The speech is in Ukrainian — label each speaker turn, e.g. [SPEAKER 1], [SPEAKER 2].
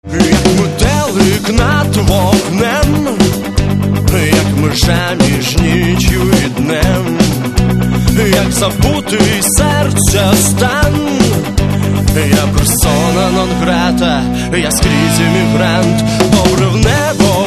[SPEAKER 1] Як метелик над вогнем, як межа між ніччю і днем, як забутий серця стан. Я персона нон грата, я скрізь емігрант. Добре в небо